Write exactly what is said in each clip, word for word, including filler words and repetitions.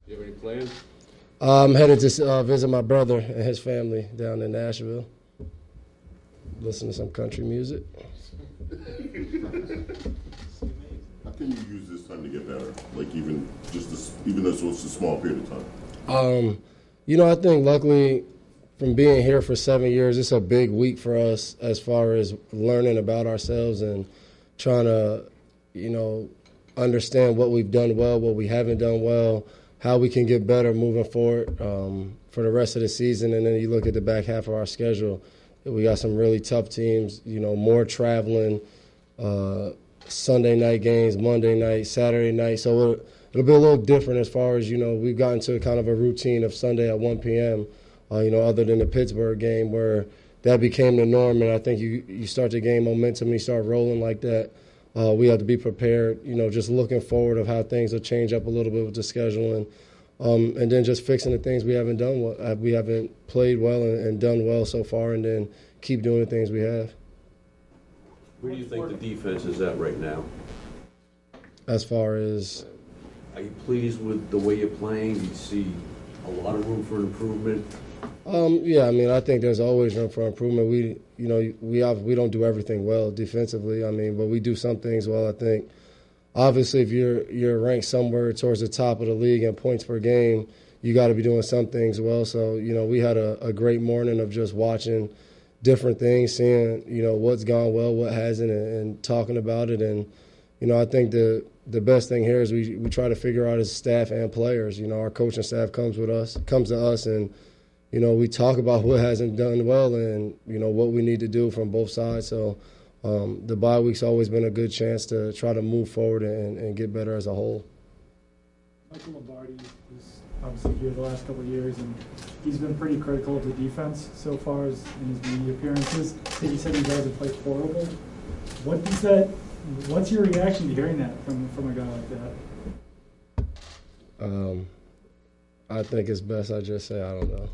You have any plans? I'm headed to uh, visit my brother and his family down in Nashville. Listen to some country music. How can you use this time to get better? Like even just this, even though it's a small period of time. Um, you know, I think luckily from being here for seven years, it's a big week for us as far as learning about ourselves and trying to, you know, understand what we've done well, what we haven't done well, how we can get better moving forward um, for the rest of the season. And then you look at the back half of our schedule, we got some really tough teams, you know, more traveling, uh, Sunday night games, Monday night, Saturday night. So it'll, it'll be a little different as far as, you know, we've gotten to kind of a routine of Sunday at one p.m., uh, you know, other than the Pittsburgh game where that became the norm. And I think you, you start to gain momentum and you start rolling like that. Uh, we have to be prepared, you know, just looking forward of how things will change up a little bit with the schedule and um, and then just fixing the things we haven't done well, we haven't played well and, and done well so far, and then keep doing the things we have. Where do you think the defense is at right now? As far as? Are you pleased with the way you're playing? Do you see a lot of room for improvement? Um, yeah, I mean, I think there's always room for improvement. We, you know, we have, we don't do everything well defensively. I mean, but we do some things well. I think, obviously, if you're you're ranked somewhere towards the top of the league in points per game, you got to be doing some things well. So, you know, we had a, a great morning of just watching different things, seeing, you know, what's gone well, what hasn't, and, and talking about it. And, you know, I think the the best thing here is we we try to figure out as staff and players. You know, our coaching staff comes with us, comes to us, and you know, we talk about what hasn't done well and, you know, what we need to do from both sides. So um, the bye week's always been a good chance to try to move forward and, and get better as a whole. Michael Lombardi was obviously here the last couple of years, and he's been pretty critical of the defense so far as in his media appearances. I think he said you guys have played horrible. What does that, what's your reaction to hearing that from, from a guy like that? Um, I think it's best I just say I don't know.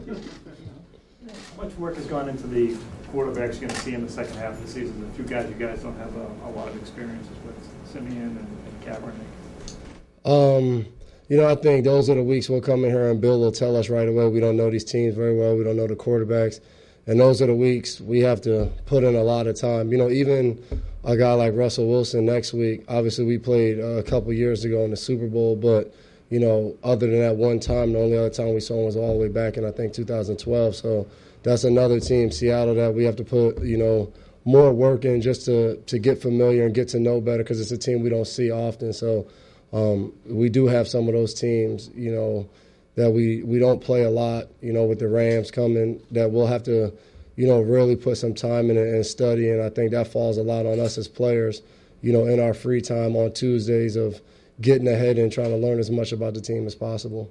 How much work has gone into the quarterbacks you're going to see in the second half of the season? The two guys you guys don't have a, a lot of experiences with, Simeon and, and Kaepernick. Um, you know, I think those are the weeks we'll come in here and Bill will tell us right away we don't know these teams very well, we don't know the quarterbacks. And those are the weeks we have to put in a lot of time. You know, even a guy like Russell Wilson next week, obviously we played uh, a couple years ago in the Super Bowl, but you know, other than that one time, the only other time we saw him was all the way back in, I think, two thousand twelve. So that's another team, Seattle, that we have to put, you know, more work in just to, to get familiar and get to know better because it's a team we don't see often. So um, we do have some of those teams, you know, that we, we don't play a lot, you know, with the Rams coming, that we'll have to, you know, really put some time in it and study. And I think that falls a lot on us as players, you know, in our free time on Tuesdays of getting ahead and trying to learn as much about the team as possible.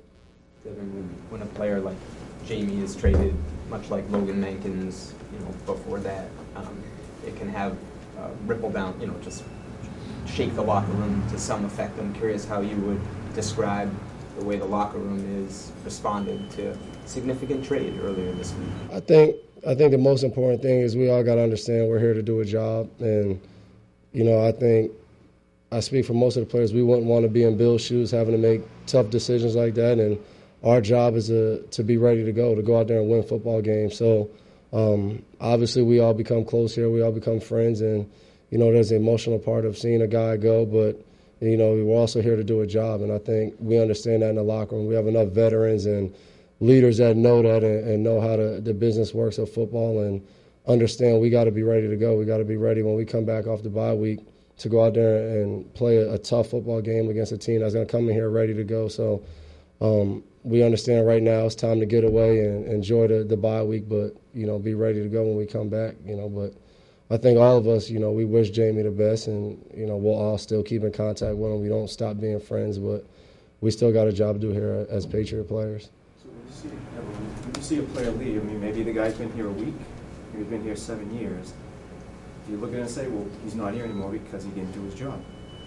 When a player like Jamie is traded, much like Logan Mankins, you know, before that, um, it can have uh, ripple down, you know, just shake the locker room to some effect. I'm curious how you would describe the way the locker room is responded to a significant trade earlier this week. I think I think the most important thing is we all got to understand we're here to do a job, and you know, I think. I speak for most of the players. We wouldn't want to be in Bill's shoes having to make tough decisions like that. And our job is to, to be ready to go, to go out there and win football games. So um, obviously we all become close here. We all become friends. And, you know, there's the emotional part of seeing a guy go. But, you know, we're also here to do a job. And I think we understand that in the locker room. We have enough veterans and leaders that know that and, and know how to, the business works of football and understand we got to be ready to go. We got to be ready when we come back off the bye week to go out there and play a, a tough football game against a team that's going to come in here ready to go. So um, we understand right now it's time to get away and enjoy the, the bye week, but, you know, be ready to go when we come back, you know. But I think all of us, you know, we wish Jamie the best, and, you know, we'll all still keep in contact with him. We don't stop being friends, but we still got a job to do here as Patriot players. So when you see, when you see a player leave, I mean, maybe the guy's been here a week, he's been here seven years. You look at it and say, well, he's not here anymore because he didn't do his job.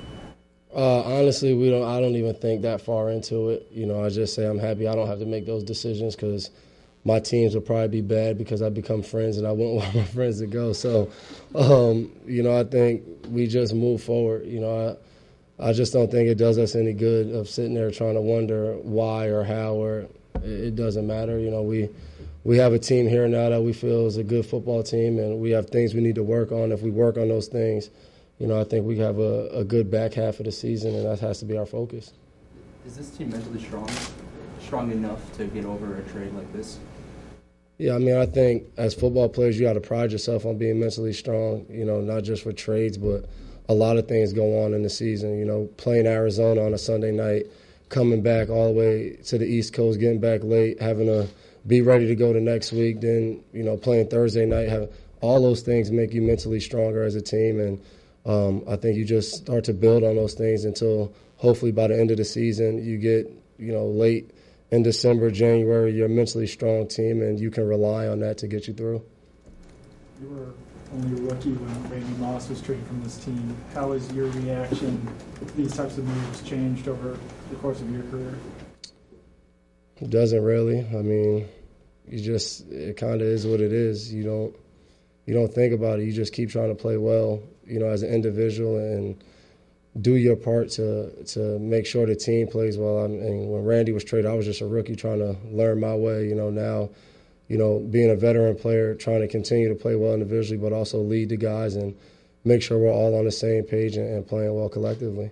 Uh, honestly, we don't. I don't even think that far into it. You know, I just say I'm happy I don't have to make those decisions because my teams will probably be bad because I become friends and I wouldn't want my friends to go. So, um, you know, I think we just move forward. You know, I just don't think it does us any good of sitting there trying to wonder why or how, or it, it doesn't matter. You know, we we have a team here now that we feel is a good football team, and we have things we need to work on. If we work on those things, you know, I think we have a, a good back half of the season, and that has to be our focus. Is this team mentally strong, strong enough to get over a trade like this? Yeah, I mean, I think as football players, you got to pride yourself on being mentally strong, you know, not just for trades, but a lot of things go on in the season. You know, playing Arizona on a Sunday night, coming back all the way to the East Coast, getting back late, having to be ready to go the next week, then, you know, playing Thursday night, have, all those things make you mentally stronger as a team. And um, I think you just start to build on those things until hopefully by the end of the season you get, you know, late in December, January, you're a mentally strong team, and you can rely on that to get you through. You were only a rookie when Randy Moss was traded from this team. How has your reaction to these types of moves changed over the course of your career? It doesn't really. I mean, you just, it kind of is what it is. You don't, you don't think about it. You just keep trying to play well, you know, as an individual, and do your part to to make sure the team plays well. I mean, when Randy was traded, I was just a rookie trying to learn my way. You know, now, you know, being a veteran player, trying to continue to play well individually, but also lead the guys and make sure we're all on the same page and, and playing well collectively.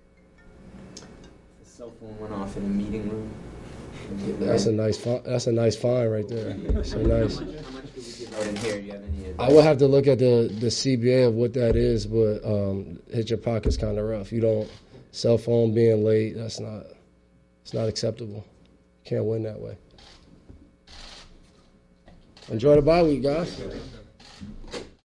The cell phone went off in a meeting room. That's a nice fi- that's a nice find right there. So nice. How much, how much did we give out in here? Do you have any advice? I would have to look at the, the C B A of what that is, but um, hit your pocket's kind of rough. You don't, cell phone being late, that's not, it's not acceptable. Can't win that way. Enjoy the bye week, guys.